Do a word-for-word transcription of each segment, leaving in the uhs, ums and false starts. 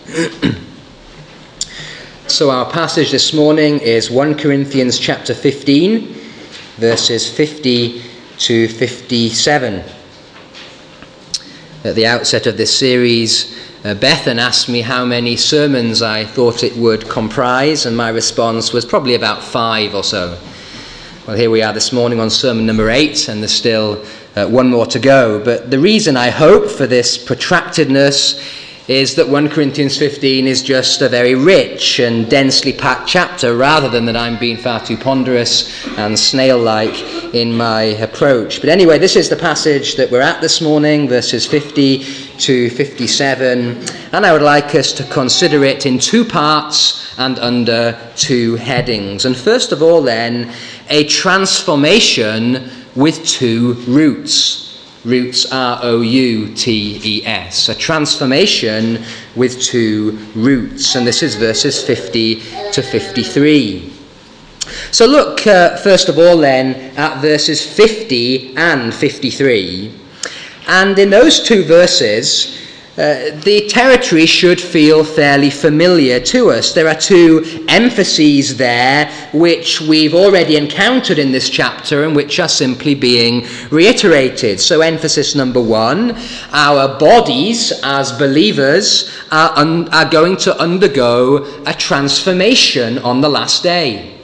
So our passage this morning is First Corinthians chapter fifteen, verses fifty to fifty-seven. At the outset of this series, uh, Bethan asked me how many sermons I thought it would comprise, and my response was probably about five or so. Well, here we are this morning on sermon number eight, and there's still uh, one more to go. But the reason I hope for this protractedness is that First Corinthians fifteen is just a very rich and densely packed chapter, rather than that I'm being far too ponderous and snail-like in my approach. But anyway, this is the passage that we're at this morning, verses fifty to fifty-seven, and I would like us to consider it in two parts and under two headings. And first of all then, a transformation with two roots. Roots, R O U T E S. A transformation with two roots. And this is verses fifty to fifty-three. So look, uh, first of all then, at verses fifty and fifty-three. And in those two verses, uh, the territory should feel fairly familiar to us. There are two emphases there which we've already encountered in this chapter and which are simply being reiterated. So emphasis number one, our bodies as believers are, un- are going to undergo a transformation on the last day.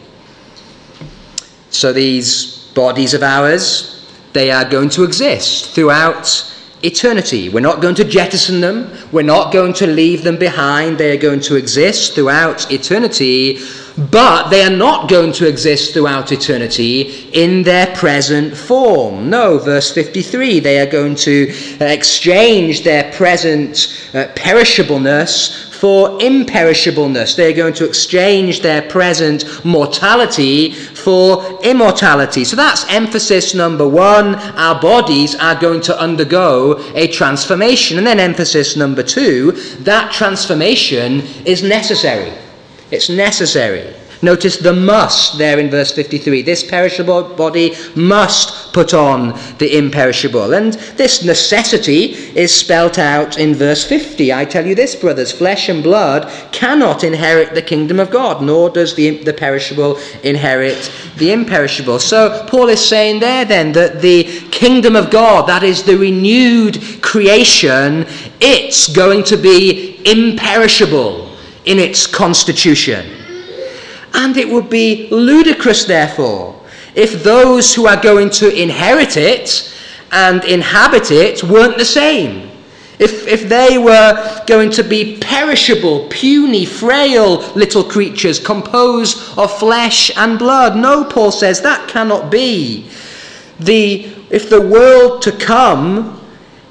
So these bodies of ours, they are going to exist throughout eternity. We're not going to jettison them. We're not going to leave them behind. They are going to exist throughout eternity, but they are not going to exist throughout eternity in their present form. No, verse fifty-three, they are going to exchange their present uh, perishableness for imperishableness. They're going to exchange their present mortality for immortality. So that's emphasis number one. Our bodies are going to undergo a transformation. And then emphasis number two, that transformation is necessary. It's necessary. Notice the must there in verse fifty-three. This perishable body must put on the imperishable. And this necessity is spelt out in verse fifty. I tell you this, brothers, flesh and blood cannot inherit the kingdom of God, nor does the, the perishable inherit the imperishable. So Paul is saying there then that the kingdom of God, that is the renewed creation, it's going to be imperishable in its constitution. And it would be ludicrous, therefore, if those who are going to inherit it and inhabit it weren't the same. If, if they were going to be perishable, puny, frail little creatures composed of flesh and blood. No, Paul says, that cannot be. The, if the world to come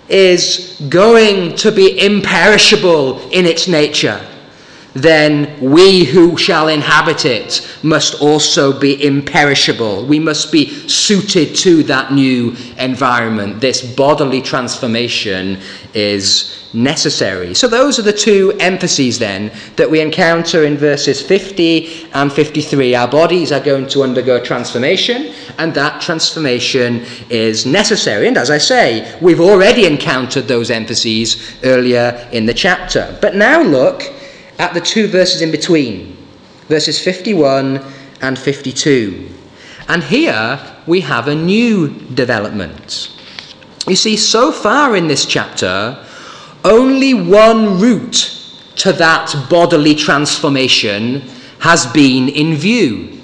is going to be imperishable in its nature, then we who shall inhabit it must also be imperishable. We must be suited to that new environment. This bodily transformation is necessary. So those are the two emphases then that we encounter in verses fifty and fifty-three. Our bodies are going to undergo transformation, and that transformation is necessary. And as I say, we've already encountered those emphases earlier in the chapter. But now look at the two verses in between, verses fifty-one and fifty-two. And here we have a new development. You see, so far in this chapter, only one route to that bodily transformation has been in view,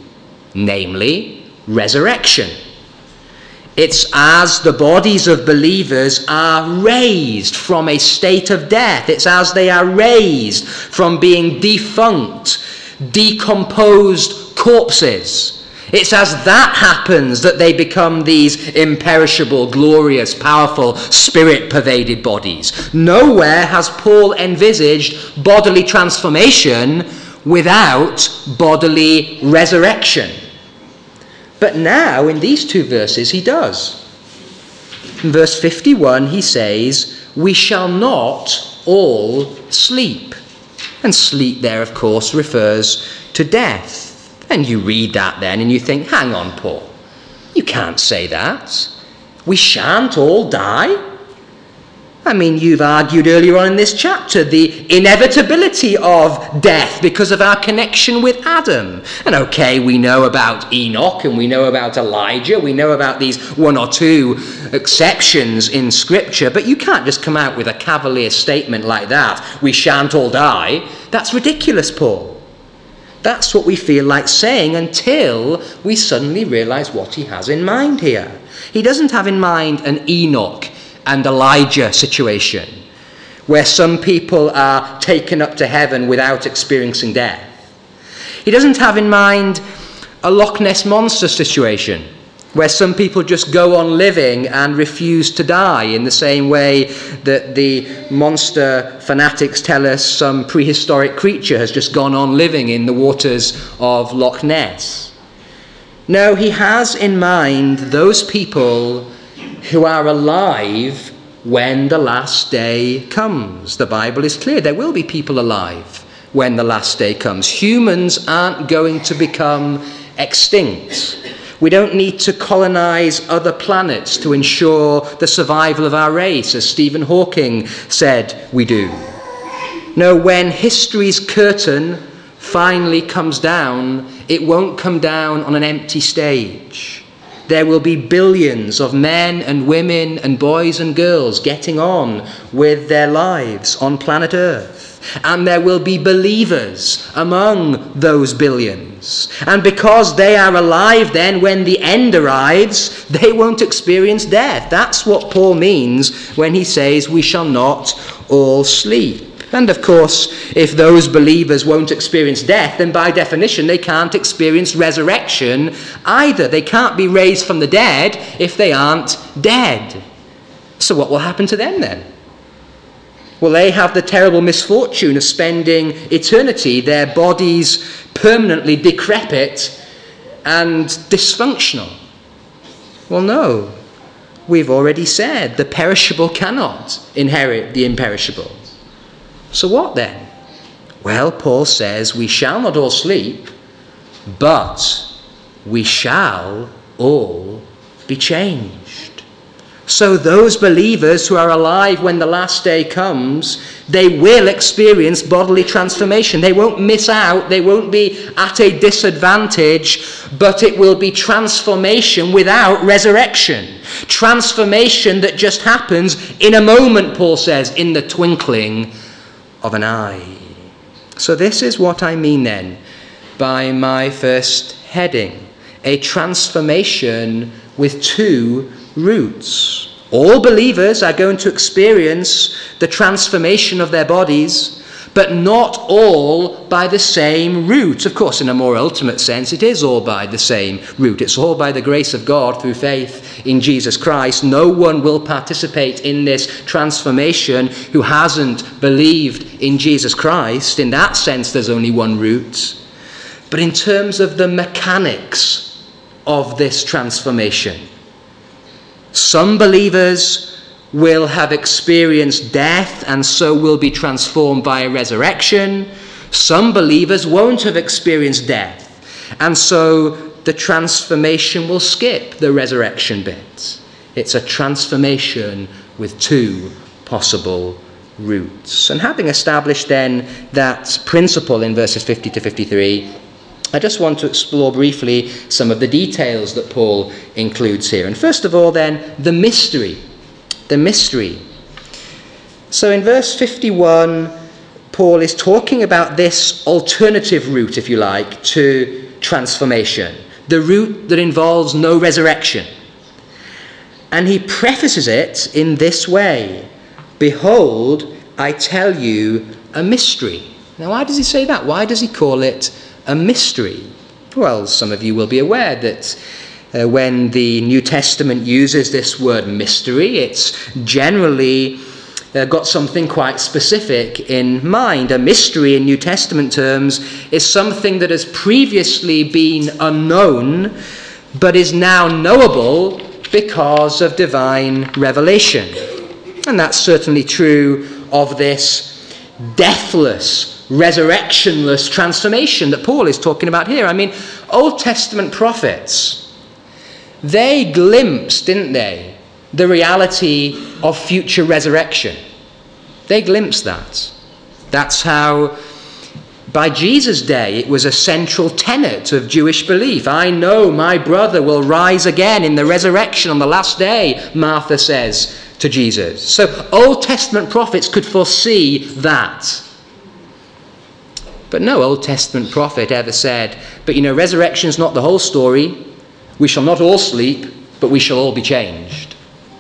namely resurrection. It's as the bodies of believers are raised from a state of death. It's as they are raised from being defunct, decomposed corpses. It's as that happens that they become these imperishable, glorious, powerful, spirit-pervaded bodies. Nowhere has Paul envisaged bodily transformation without bodily resurrection. But now, in these two verses, he does. In verse fifty-one, he says, we shall not all sleep. And sleep there, of course, refers to death. And you read that then and you think, hang on, Paul, you can't say that. We shan't all die. I mean, you've argued earlier on in this chapter the inevitability of death because of our connection with Adam. And okay, we know about Enoch and we know about Elijah. We know about these one or two exceptions in Scripture. But you can't just come out with a cavalier statement like that. We shan't all die. That's ridiculous, Paul. That's what we feel like saying until we suddenly realize what he has in mind here. He doesn't have in mind an Enoch and Elijah situation, where some people are taken up to heaven without experiencing death. He doesn't have in mind a Loch Ness Monster situation, where some people just go on living and refuse to die, in the same way that the monster fanatics tell us some prehistoric creature has just gone on living in the waters of Loch Ness. No, he has in mind those people who are alive when the last day comes. The Bible is clear. There will be people alive when the last day comes. Humans aren't going to become extinct. We don't need to colonize other planets to ensure the survival of our race, as Stephen Hawking said we do. No, when history's curtain finally comes down, it won't come down on an empty stage. There will be billions of men and women and boys and girls getting on with their lives on planet Earth. And there will be believers among those billions. And because they are alive then, when the end arrives, they won't experience death. That's what Paul means when he says we shall not all sleep. And of course, if those believers won't experience death, then by definition they can't experience resurrection either. They can't be raised from the dead if they aren't dead. So what will happen to them then? Will they have the terrible misfortune of spending eternity, their bodies permanently decrepit and dysfunctional? Well, no. We've already said the perishable cannot inherit the imperishable. So what then? Well, Paul says we shall not all sleep, but we shall all be changed. So those believers who are alive when the last day comes, they will experience bodily transformation. They won't miss out. They won't be at a disadvantage, but it will be transformation without resurrection. Transformation that just happens in a moment, Paul says, in the twinkling of an eye. So this is what I mean then by my first heading, a transformation with two roots. All believers are going to experience the transformation of their bodies, but not all by the same route. Of course, in a more ultimate sense, it is all by the same route. It's all by the grace of God through faith in Jesus Christ. No one will participate in this transformation who hasn't believed in Jesus Christ. In that sense, there's only one route. But in terms of the mechanics of this transformation, some believers will have experienced death and so will be transformed by a resurrection. Some believers won't have experienced death, and so the transformation will skip the resurrection bit. It's a transformation with two possible routes. And having established then that principle in verses fifty to fifty-three, I just want to explore briefly some of the details that Paul includes here. And first of all then, the mystery. The mystery. So in verse fifty-one, Paul is talking about this alternative route, if you like, to transformation. The route that involves no resurrection. And he prefaces it in this way. Behold, I tell you a mystery. Now, why does he say that? Why does he call it a mystery? Well, some of you will be aware that uh, when the New Testament uses this word mystery, it's generally uh, got something quite specific in mind. A mystery in New Testament terms is something that has previously been unknown, but is now knowable because of divine revelation. And that's certainly true of this deathless, resurrectionless transformation that Paul is talking about here. I mean, Old Testament prophets, they glimpsed, didn't they, the reality of future resurrection. They glimpsed that. That's how, by Jesus' day, it was a central tenet of Jewish belief. I know my brother will rise again in the resurrection on the last day, Martha says to Jesus. So Old Testament prophets could foresee that. But no Old Testament prophet ever said, but you know, resurrection is not the whole story. We shall not all sleep, but we shall all be changed.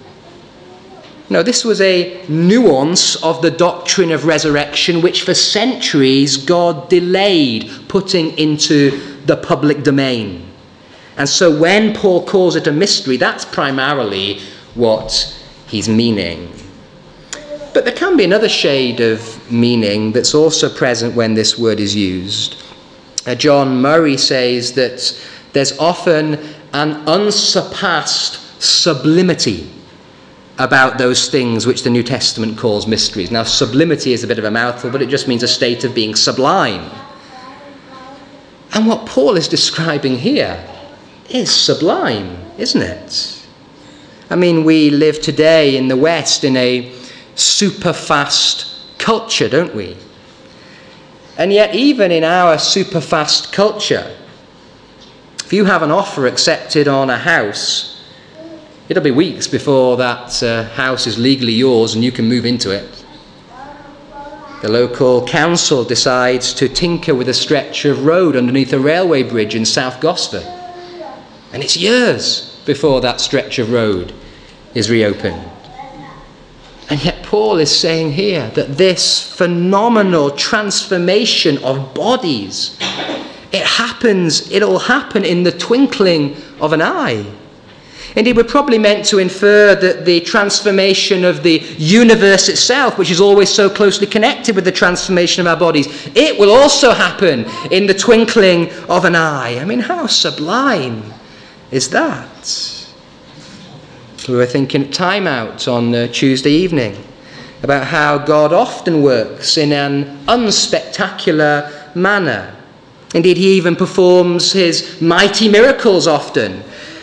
No, this was a nuance of the doctrine of resurrection which for centuries God delayed putting into the public domain. And so when Paul calls it a mystery, that's primarily what he's meaning. But there can be another shade of meaning that's also present when this word is used. Uh, John Murray says that there's often an unsurpassed sublimity about those things which the New Testament calls mysteries. Now, sublimity is a bit of a mouthful, but it just means a state of being sublime. And what Paul is describing here is sublime, isn't it? I mean, we live today in the West in a super fast culture, don't we? And yet, even in our super fast culture, if you have an offer accepted on a house, it'll be weeks before that uh, house is legally yours and you can move into it. The local council decides to tinker with a stretch of road underneath a railway bridge in South Gosford. And it's years before that stretch of road is reopened. And yet Paul is saying here that this phenomenal transformation of bodies, it happens, it'll happen in the twinkling of an eye. Indeed, we're probably meant to infer that the transformation of the universe itself, which is always so closely connected with the transformation of our bodies, it will also happen in the twinkling of an eye. I mean, how sublime is that? We were thinking at Time Out on uh, Tuesday evening about how God often works in an unspectacular manner. Indeed, he even performs his mighty miracles often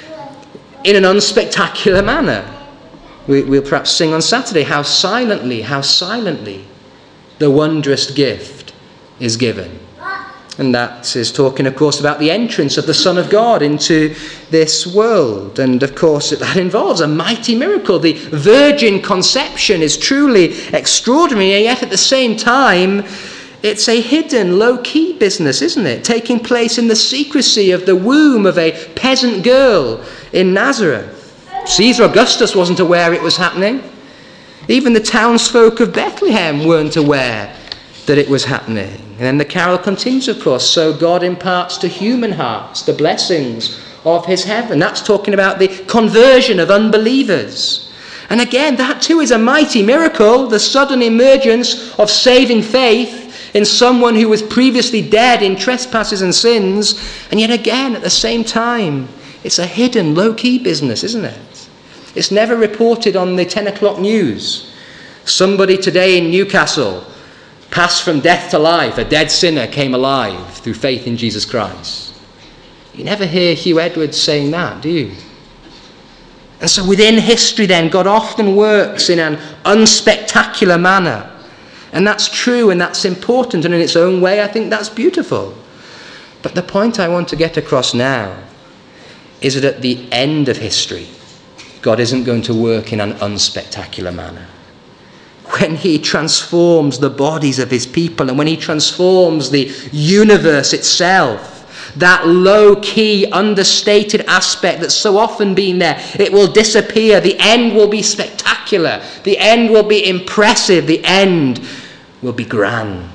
in an unspectacular manner. We, we'll perhaps sing on Saturday, how silently, how silently the wondrous gift is given. And that is talking, of course, about the entrance of the Son of God into this world. And, of course, that involves a mighty miracle. The virgin conception is truly extraordinary, and yet at the same time, it's a hidden, low-key business, isn't it? Taking place in the secrecy of the womb of a peasant girl in Nazareth. Caesar Augustus wasn't aware it was happening. Even the townsfolk of Bethlehem weren't aware that it was happening. And then the carol continues, of course, so God imparts to human hearts the blessings of his heaven. That's talking about the conversion of unbelievers. And again, that too is a mighty miracle, the sudden emergence of saving faith in someone who was previously dead in trespasses and sins. And yet again, at the same time, it's a hidden, low-key business, isn't it? It's never reported on the ten o'clock news. Somebody today in Newcastle passed from death to life. A dead sinner came alive through faith in Jesus Christ. You never hear Hugh Edwards saying that, do you? And so within history then, God often works in an unspectacular manner. And that's true and that's important, and in its own way I think that's beautiful. But the point I want to get across now is that at the end of history, God isn't going to work in an unspectacular manner. When he transforms the bodies of his people and when he transforms the universe itself, that low-key, understated aspect that's so often been there, it will disappear. The end will be spectacular. The end will be impressive. The end will be grand.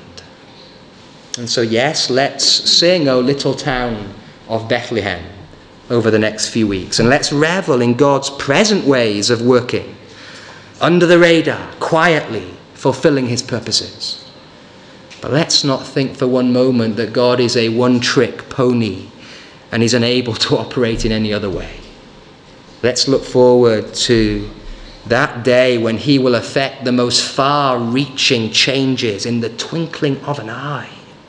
And so, yes, let's sing, O Little Town of Bethlehem, over the next few weeks. And let's revel in God's present ways of working, under the radar, quietly fulfilling his purposes. But let's not think for one moment that God is a one-trick pony and is unable to operate in any other way. Let's look forward to that day when he will effect the most far-reaching changes in the twinkling of an eye.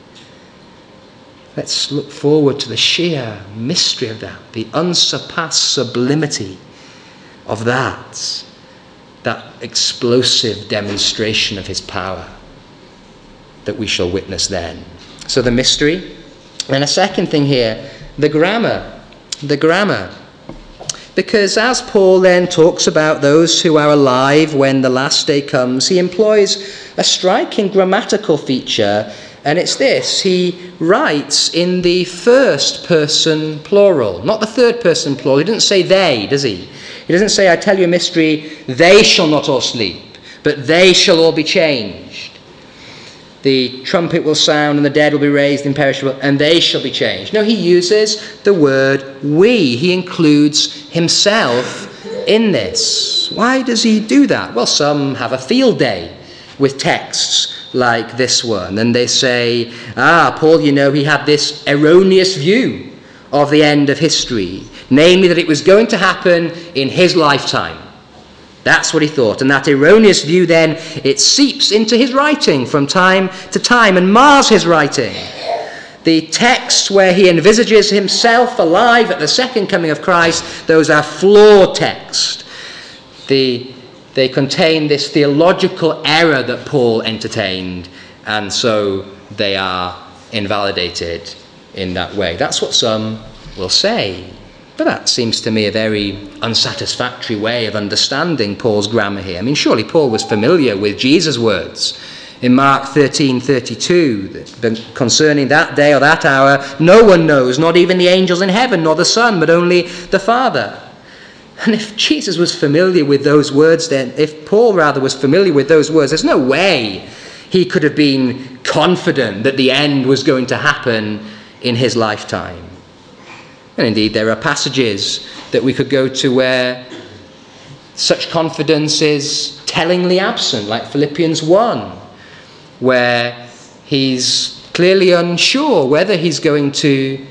Let's look forward to the sheer mystery of that, the unsurpassed sublimity of that, that explosive demonstration of his power that we shall witness then. So the mystery. And a second thing here, the grammar. The grammar. Because as Paul then talks about those who are alive when the last day comes, he employs a striking grammatical feature, and it's this. He writes in the first person plural, not the third person plural. He doesn't say they, does he? He doesn't say, I tell you a mystery, they shall not all sleep, but they shall all be changed. The trumpet will sound and the dead will be raised imperishable, and they shall be changed. No, he uses the word we. He includes himself in this. Why does he do that? Well, some have a field day with texts like this one, and they say, ah, Paul, you know, he had this erroneous view of the end of history, namely that it was going to happen in his lifetime. That's what he thought. And that erroneous view then, it seeps into his writing from time to time and mars his writing. The texts where he envisages himself alive at the second coming of Christ, those are flawed texts. The, they contain this theological error that Paul entertained, and so they are invalidated in that way. That's what some will say. But that seems to me a very unsatisfactory way of understanding Paul's grammar here. I mean, surely Paul was familiar with Jesus' words in Mark thirteen thirty-two, concerning that day or that hour, no one knows, not even the angels in heaven, nor the Son, but only the Father. And if Jesus was familiar with those words, then, if Paul rather was familiar with those words, there's no way he could have been confident that the end was going to happen in his lifetime. And indeed, there are passages that we could go to where such confidence is tellingly absent, like Philippians one, where he's clearly unsure whether he's going to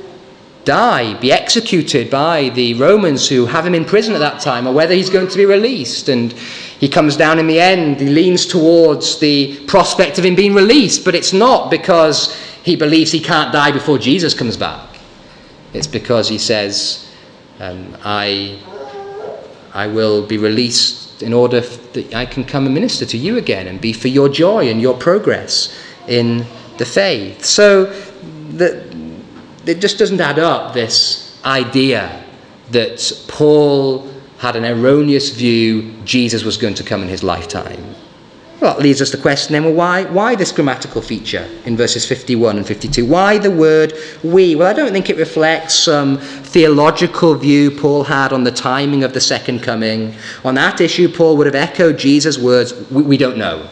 die, be executed by the Romans who have him in prison at that time, or whether he's going to be released. And he comes down in the end, he leans towards the prospect of him being released, but it's not because he believes he can't die before Jesus comes back. It's because he says, um, I, I will be released in order that I can come and minister to you again and be for your joy and your progress in the faith. So the, it just doesn't add up, this idea that Paul had an erroneous view Jesus was going to come in his lifetime. Well, that leads us to the question then, well, why, why this grammatical feature in verses fifty-one and fifty-two? Why the word we? Well, I don't think it reflects some theological view Paul had on the timing of the second coming. On that issue, Paul would have echoed Jesus' words, we, we don't know.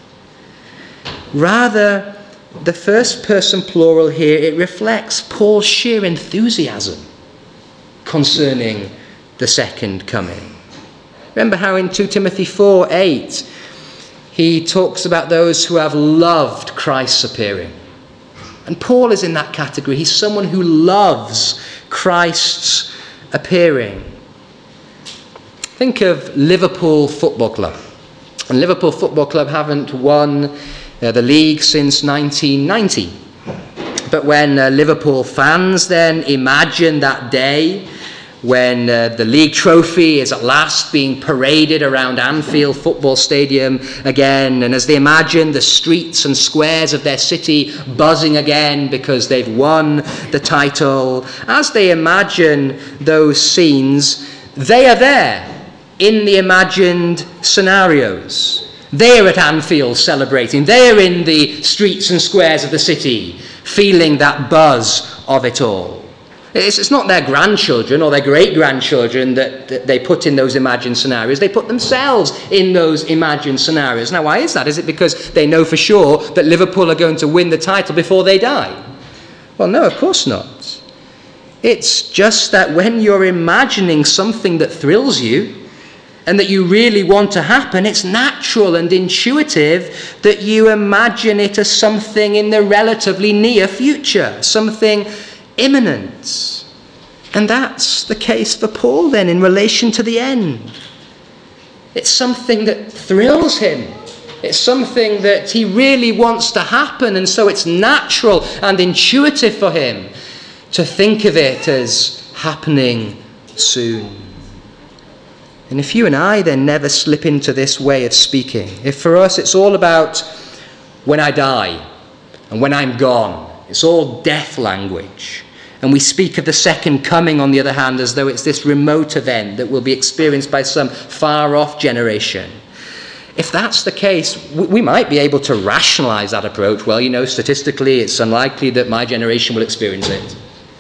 Rather, the first person plural here, it reflects Paul's sheer enthusiasm concerning the second coming. Remember how in Second Timothy four eight, he talks about those who have loved Christ's appearing. And Paul is in that category. He's someone who loves Christ's appearing. Think of Liverpool Football Club. And Liverpool Football Club haven't won uh, the league since nineteen ninety. But when uh, Liverpool fans then imagine that day when uh, the league trophy is at last being paraded around Anfield Football Stadium again, and as they imagine the streets and squares of their city buzzing again because they've won the title, as they imagine those scenes, they are there in the imagined scenarios. They are at Anfield celebrating. They are in the streets and squares of the city, feeling that buzz of it all. It's, it's not their grandchildren or their great-grandchildren that, that they put in those imagined scenarios. They put themselves in those imagined scenarios. Now, why is that? Is it because they know for sure that Liverpool are going to win the title before they die? Well, no, of course not. It's just that when you're imagining something that thrills you and that you really want to happen, it's natural and intuitive that you imagine it as something in the relatively near future, something imminent. And that's the case for Paul then in relation to the end. It's something that thrills him. It's something that he really wants to happen, and so it's natural and intuitive for him to think of it as happening soon. And if you and I then never slip into this way of speaking, if for us it's all about when I die and when I'm gone, it's all death language, and we speak of the second coming, on the other hand, as though it's this remote event that will be experienced by some far-off generation. If that's the case, we might be able to rationalize that approach. Well, you know, statistically, it's unlikely that my generation will experience it.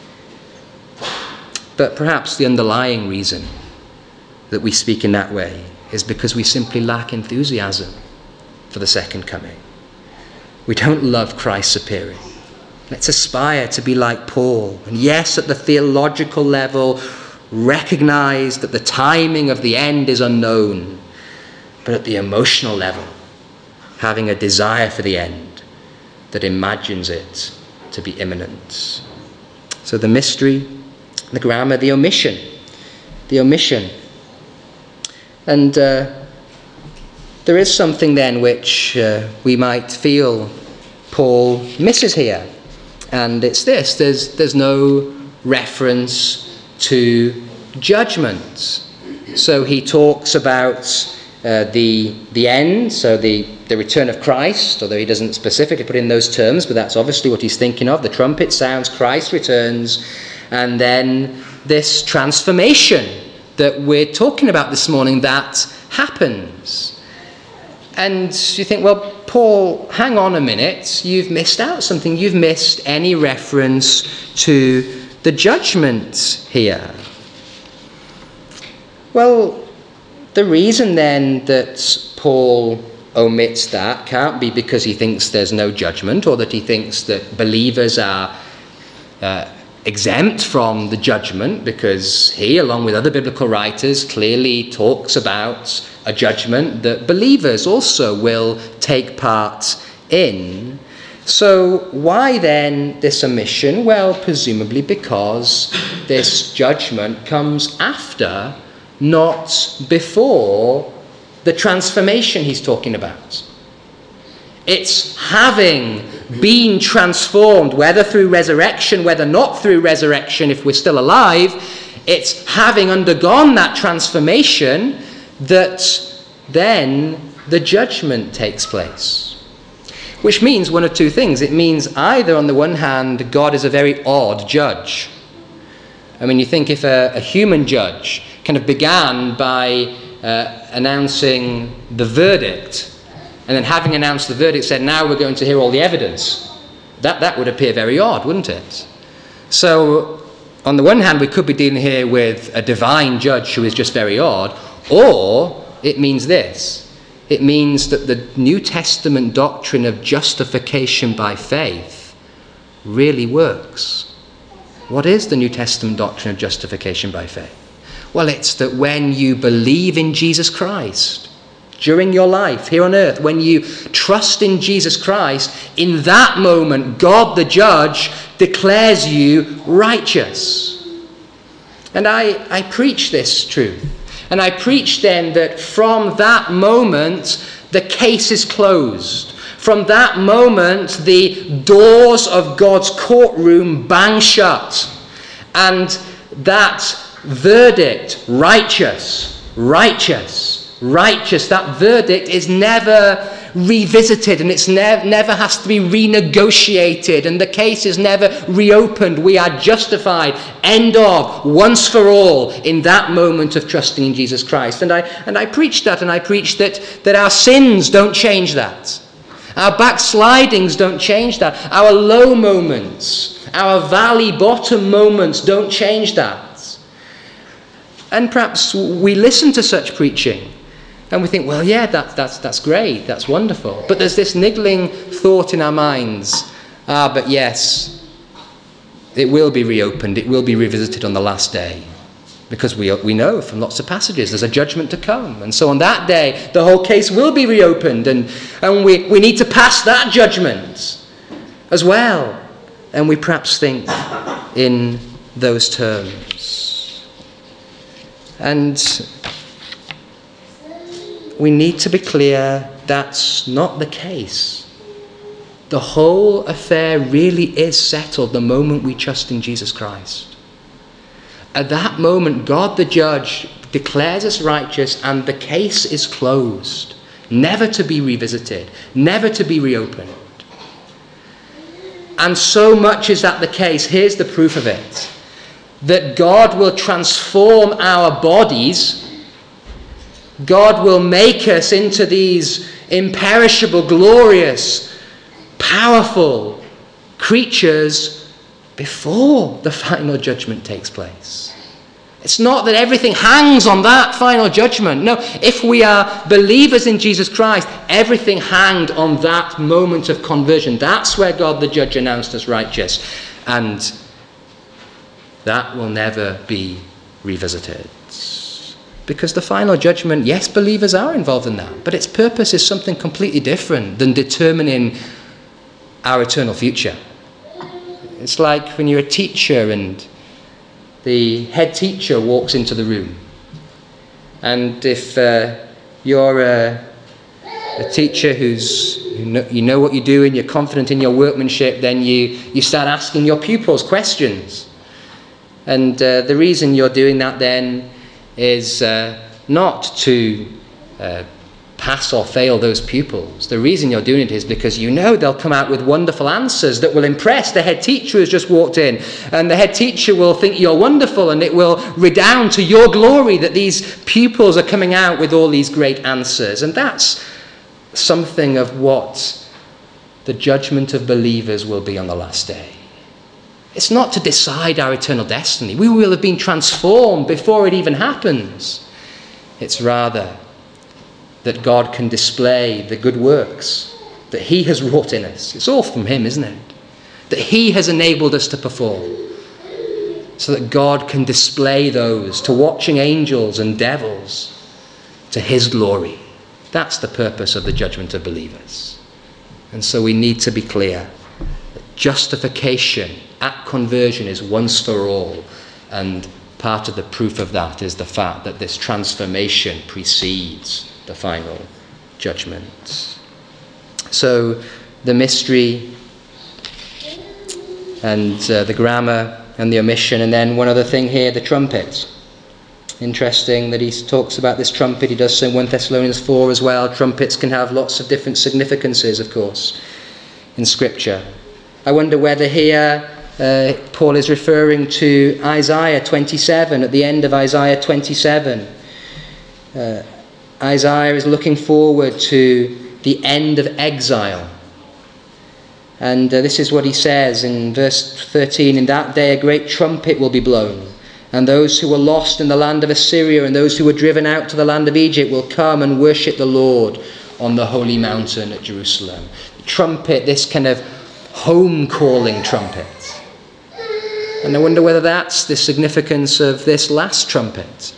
But perhaps the underlying reason that we speak in that way is because we simply lack enthusiasm for the second coming. We don't love Christ's appearing. Let's aspire to be like Paul. And yes, at the theological level, recognize that the timing of the end is unknown. But at the emotional level, having a desire for the end that imagines it to be imminent. So the mystery, the grammar, the omission. The omission. And uh, there is something then which uh, we might feel Paul misses here. And it's this, there's, there's no reference to judgment. So he talks about uh, the, the end, so the, the return of Christ, although he doesn't specifically put in those terms, but that's obviously what he's thinking of. The trumpet sounds, Christ returns, and then this transformation that we're talking about this morning, that happens. And you think, well, Paul, hang on a minute, you've missed out something. You've missed any reference to the judgment here. Well, the reason then that Paul omits that can't be because he thinks there's no judgment, or that he thinks that believers are uh, exempt from the judgment, because he, along with other biblical writers, clearly talks about a judgment that believers also will take part in. So why then this omission? Well, presumably because this judgment comes after, not before, the transformation he's talking about. It's having been transformed, whether through resurrection, whether not through resurrection, if we're still alive, it's having undergone that transformation that then the judgment takes place. Which means one of two things. It means either, on the one hand, God is a very odd judge. I mean, you think if a, a human judge kind of began by uh, announcing the verdict, and then having announced the verdict said, now we're going to hear all the evidence, that, that would appear very odd, wouldn't it? So, on the one hand, we could be dealing here with a divine judge who is just very odd, or it means this. It means that the New Testament doctrine of justification by faith really works. What is the New Testament doctrine of justification by faith? Well, it's that when you believe in Jesus Christ, during your life here on earth, when you trust in Jesus Christ, in that moment, God the judge declares you righteous. And I, I preach this truth. And I preach then that from that moment, the case is closed. From that moment, the doors of God's courtroom bang shut. And that verdict, righteous, righteous, righteous, that verdict is never revisited, and it's ne- never has to be renegotiated, and the case is never reopened. We are justified, end of, once for all, in that moment of trusting in Jesus Christ. And I and I preach that, and I preach that, that our sins don't change that. Our backslidings don't change that. Our low moments, our valley bottom moments don't change that. And perhaps we listen to such preaching and we think, well, yeah, that, that's, that's great, that's wonderful. But there's this niggling thought in our minds, ah, but yes, it will be reopened, it will be revisited on the last day. Because we we know from lots of passages there's a judgment to come. And so on that day, the whole case will be reopened, and, and we, we need to pass that judgment as well. And we perhaps think in those terms. And we need to be clear that's not the case. The whole affair really is settled the moment we trust in Jesus Christ. At that moment, God the judge declares us righteous, and the case is closed, never to be revisited, never to be reopened. And so much is that the case, here's the proof of it, that God will transform our bodies. God will make us into these imperishable, glorious, powerful creatures before the final judgment takes place. It's not that everything hangs on that final judgment. No, if we are believers in Jesus Christ, everything hanged on that moment of conversion. That's where God the judge announced us righteous. And that will never be revisited. Because the final judgment, yes, believers are involved in that, but its purpose is something completely different than determining our eternal future. It's like when you're a teacher and the head teacher walks into the room. And if uh, you're a, a teacher who's, you know, you know what you're doing, you're confident in your workmanship, then you, you start asking your pupils questions. And uh, the reason you're doing that then is uh, not to uh, pass or fail those pupils. The reason you're doing it is because you know they'll come out with wonderful answers that will impress the head teacher who's just walked in. And the head teacher will think you're wonderful, and it will redound to your glory that these pupils are coming out with all these great answers. And that's something of what the judgment of believers will be on the last day. It's not to decide our eternal destiny. We will have been transformed before it even happens. It's rather that God can display the good works that he has wrought in us. It's all from him, isn't it? That he has enabled us to perform. So that God can display those to watching angels and devils to his glory. That's the purpose of the judgment of believers. And so we need to be clear that justification at conversion is once for all, and part of the proof of that is the fact that this transformation precedes the final judgment. So the mystery and uh, the grammar and the omission, and then one other thing here, the trumpet. Interesting that he talks about this trumpet. He does so in First Thessalonians four as well. Trumpets can have lots of different significances, of course, in Scripture. I wonder whether here uh, Paul is referring to Isaiah twenty-seven, at the end of Isaiah twenty-seven. Uh, Isaiah is looking forward to the end of exile. And uh, this is what he says in verse thirteen, "In that day a great trumpet will be blown, and those who were lost in the land of Assyria and those who were driven out to the land of Egypt will come and worship the Lord on the holy mountain at Jerusalem." The trumpet, this kind of home-calling trumpet. And I wonder whether that's the significance of this last trumpet.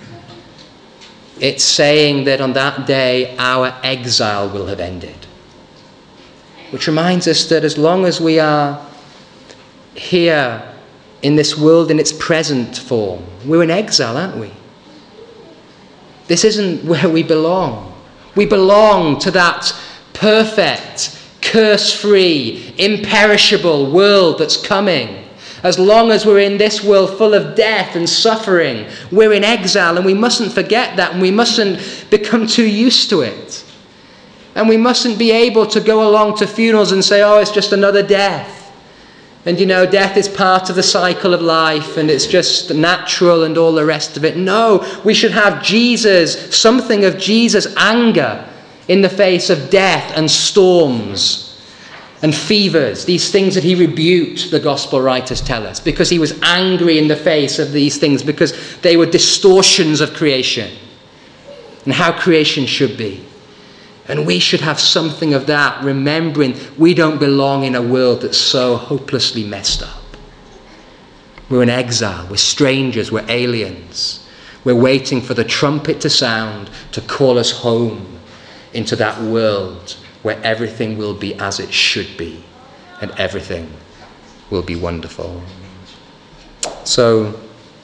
It's saying that on that day our exile will have ended. Which reminds us that as long as we are here in this world in its present form, we're in exile, aren't we? This isn't where we belong. We belong to that perfect, curse-free, imperishable world that's coming. As long as we're in this world full of death and suffering, we're in exile, and we mustn't forget that, and we mustn't become too used to it. And we mustn't be able to go along to funerals and say, oh, it's just another death. And, you know, death is part of the cycle of life, and it's just natural and all the rest of it. No, we should have Jesus, something of Jesus' anger in the face of death and storms and fevers, these things that he rebuked, the gospel writers tell us, because he was angry in the face of these things, because they were distortions of creation and how creation should be. And we should have something of that, remembering we don't belong in a world that's so hopelessly messed up. We're in exile, we're strangers, we're aliens. We're waiting for the trumpet to sound to call us home into that world where everything will be as it should be, and everything will be wonderful. So,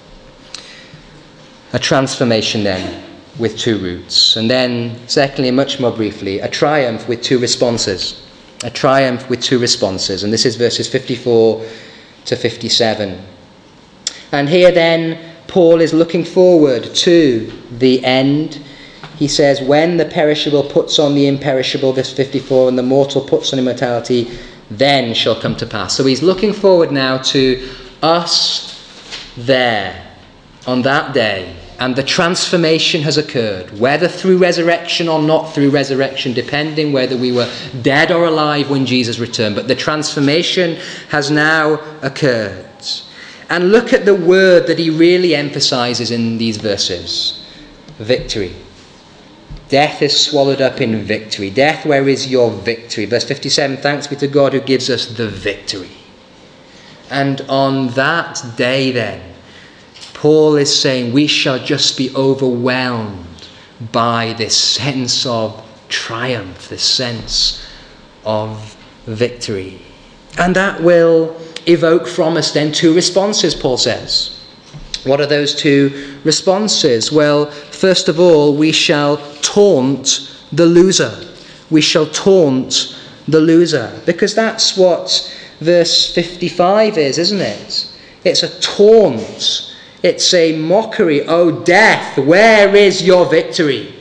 a transformation then, with two roots. And then, secondly, much more briefly, a triumph with two responses. A triumph with two responses. And this is verses fifty-four to fifty-seven. And here then, Paul is looking forward to the end. He says, when the perishable puts on the imperishable, verse fifty-four, and the mortal puts on immortality, then shall come to pass. So he's looking forward now to us there on that day. And the transformation has occurred, whether through resurrection or not through resurrection, depending whether we were dead or alive when Jesus returned. But the transformation has now occurred. And look at the word that he really emphasizes in these verses. Victory. Death is swallowed up in victory. Death, where is your victory? Verse fifty-seven, thanks be to God who gives us the victory. And on that day then, Paul is saying we shall just be overwhelmed by this sense of triumph, this sense of victory. And that will evoke from us then two responses, Paul says. What are those two responses? Well, first of all, we shall taunt the loser. We shall taunt the loser. Because that's what verse fifty-five is, isn't it? It's a taunt. It's a mockery. Oh, death, where is your victory?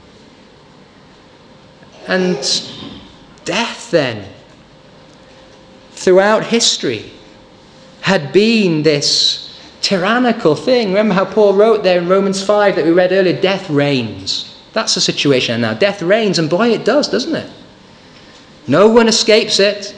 And death then, throughout history, had been this tyrannical thing. Remember how Paul wrote there in Romans five that we read earlier, death reigns. That's the situation now. Death reigns, and boy, it does, doesn't it? No one escapes it.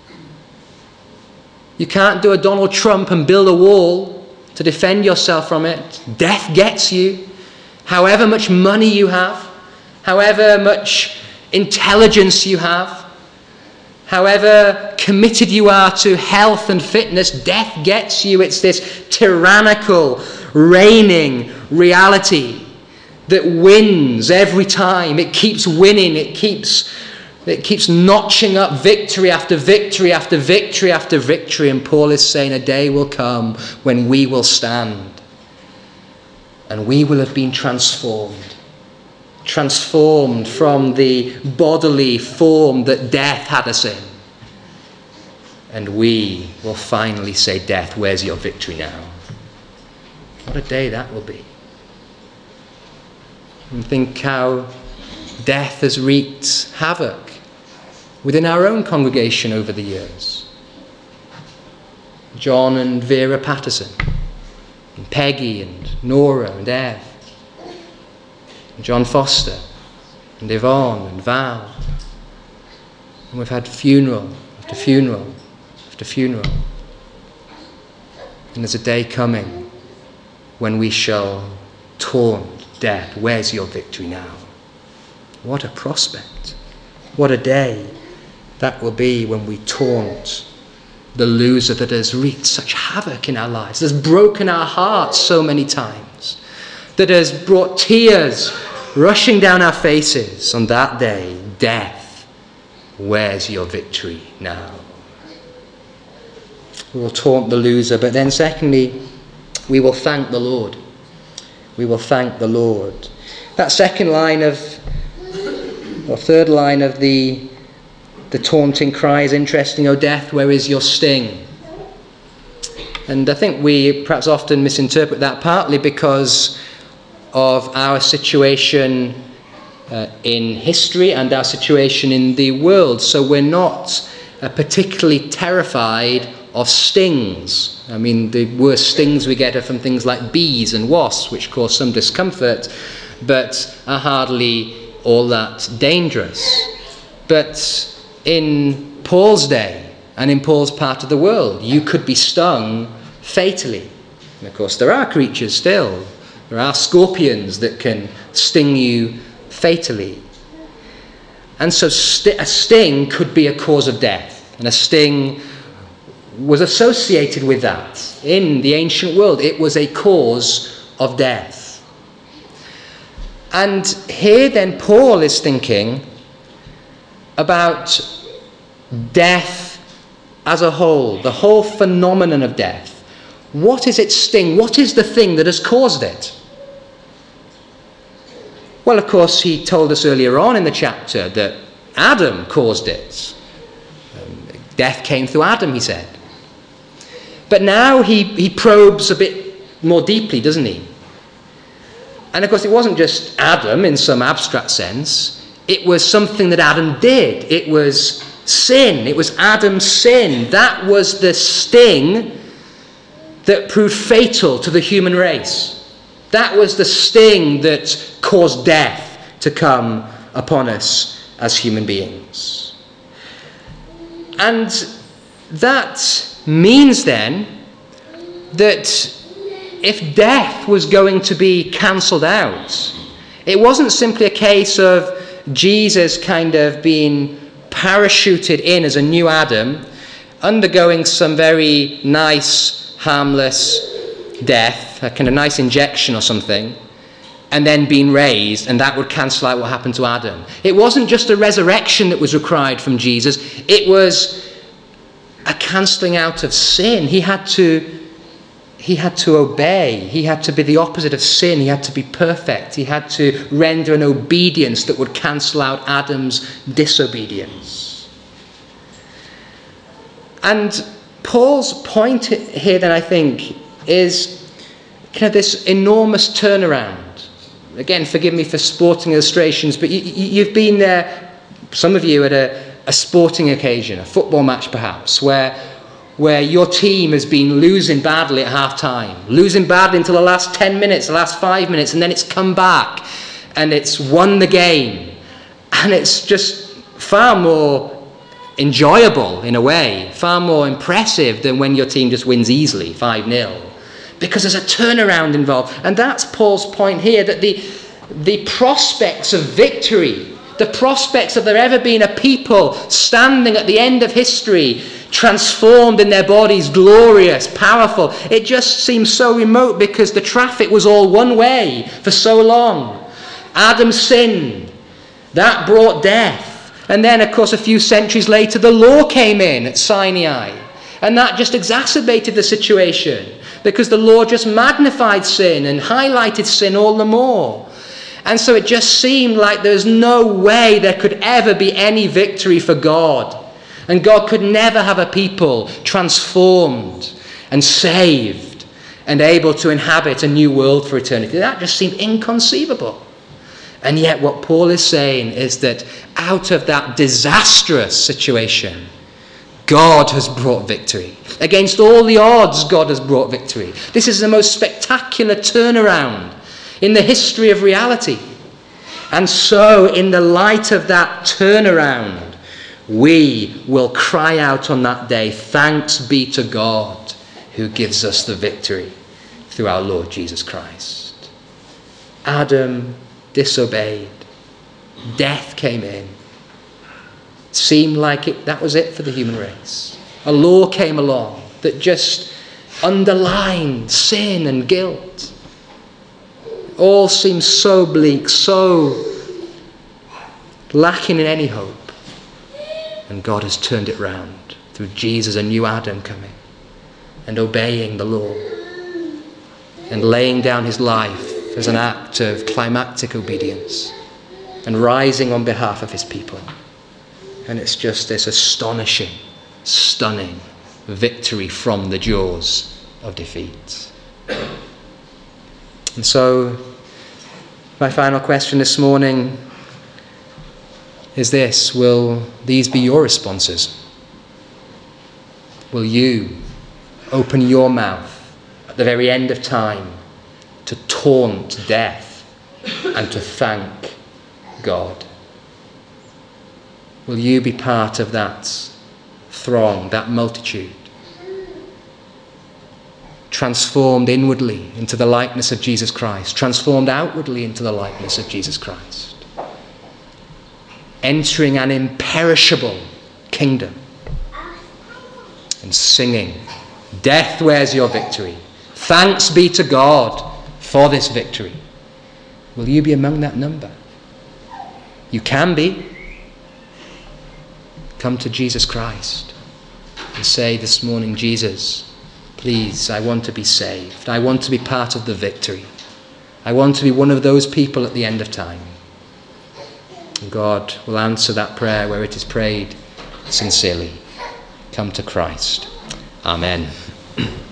You can't do a Donald Trump and build a wall to defend yourself from it. Death gets you. However much money you have, however much intelligence you have, however committed you are to health and fitness, death gets you. It's this tyrannical, reigning reality that wins every time. It keeps winning. It keeps, it keeps notching up victory after victory after victory after victory. And Paul is saying a day will come when we will stand and we will have been transformed. Transformed from the bodily form that death had us in. And we will finally say, death, where's your victory now? What a day that will be. And think how death has wreaked havoc within our own congregation over the years. John and Vera Patterson, and Peggy and Nora and Ev, and John Foster and Yvonne and Val. And we've had funeral after funeral after funeral. And there's a day coming when we shall taunt death, where's your victory now? What a prospect. What a day that will be when we taunt the loser that has wreaked such havoc in our lives, that has broken our hearts so many times, that has brought tears rushing down our faces. On that day, death, where's your victory now? We will taunt the loser, but then secondly, we will thank the Lord. We will thank the Lord. That second line of, or third line of the, the taunting cry is interesting. Oh, death, where is your sting? And I think we perhaps often misinterpret that, partly because of our situation uh, in history and our situation in the world. So we're not uh, particularly terrified of stings. I mean, the worst stings we get are from things like bees and wasps, which cause some discomfort, but are hardly all that dangerous. But in Paul's day, and in Paul's part of the world, you could be stung fatally. And of course, there are creatures still. There are scorpions that can sting you fatally. And so st- a sting could be a cause of death. And a sting was associated with that. In the ancient world, it was a cause of death. And here then Paul is thinking about death as a whole, the whole phenomenon of death. What is its sting? What is the thing that has caused it? Well, of course, he told us earlier on in the chapter that Adam caused it. Death came through Adam, he said. But now he, he probes a bit more deeply, doesn't he? And of course, it wasn't just Adam in some abstract sense. It was something that Adam did. It was sin. It was Adam's sin. That was the sting that proved fatal to the human race. That was the sting that caused death to come upon us as human beings. And that means then that if death was going to be cancelled out, it wasn't simply a case of Jesus kind of being parachuted in as a new Adam, undergoing some very nice, harmless death, a kind of nice injection or something, and then being raised, and that would cancel out what happened to Adam. It wasn't just a resurrection that was required from Jesus, it was a cancelling out of sin. He had to He had to obey. He had to be the opposite of sin. He had to be perfect. He had to render an obedience that would cancel out Adam's disobedience. And Paul's point here then, I think, is kind of this enormous turnaround. Again, forgive me for sporting illustrations, but you, you've been there, some of you, at a, a sporting occasion, a football match perhaps, where where your team has been losing badly at half-time, losing badly until the last ten minutes, the last five minutes, and then it's come back and it's won the game. And it's just far more enjoyable in a way, far more impressive than when your team just wins easily, five nil. Because there's a turnaround involved. And that's Paul's point here, that the, the prospects of victory, the prospects of there ever being a people standing at the end of history, transformed in their bodies, glorious, powerful. It just seems so remote because the traffic was all one way for so long. Adam sinned. That brought death. And then, of course, a few centuries later, the law came in at Sinai. And that just exacerbated the situation because the law just magnified sin and highlighted sin all the more. And so it just seemed like there's no way there could ever be any victory for God. And God could never have a people transformed and saved and able to inhabit a new world for eternity. That just seemed inconceivable. And yet what Paul is saying is that out of that disastrous situation, God has brought victory. Against all the odds, God has brought victory. This is the most spectacular turnaround in the history of reality. And so, in the light of that turnaround, we will cry out on that day, thanks be to God who gives us the victory through our Lord Jesus Christ. Adam disobeyed. Death came in. It seemed like it, that was it for the human race. A law came along that just underlined sin and guilt. It all seems so bleak, so lacking in any hope. And God has turned it round through Jesus, a new Adam coming and obeying the law and laying down his life as an act of climactic obedience and rising on behalf of his people. And it's just this astonishing, stunning victory from the jaws of defeat. And so, my final question this morning is this: will these be your responses? Will you open your mouth at the very end of time to taunt death and to thank God? Will you be part of that throng, that multitude, transformed inwardly into the likeness of Jesus Christ, transformed outwardly into the likeness of Jesus Christ, entering an imperishable kingdom and singing, death, where's your victory? Thanks be to God for this victory. Will you be among that number? You can be. Come to Jesus Christ and say this morning, Jesus, please, I want to be saved. I want to be part of the victory. I want to be one of those people at the end of time. And God will answer that prayer where it is prayed sincerely. Come to Christ. Amen.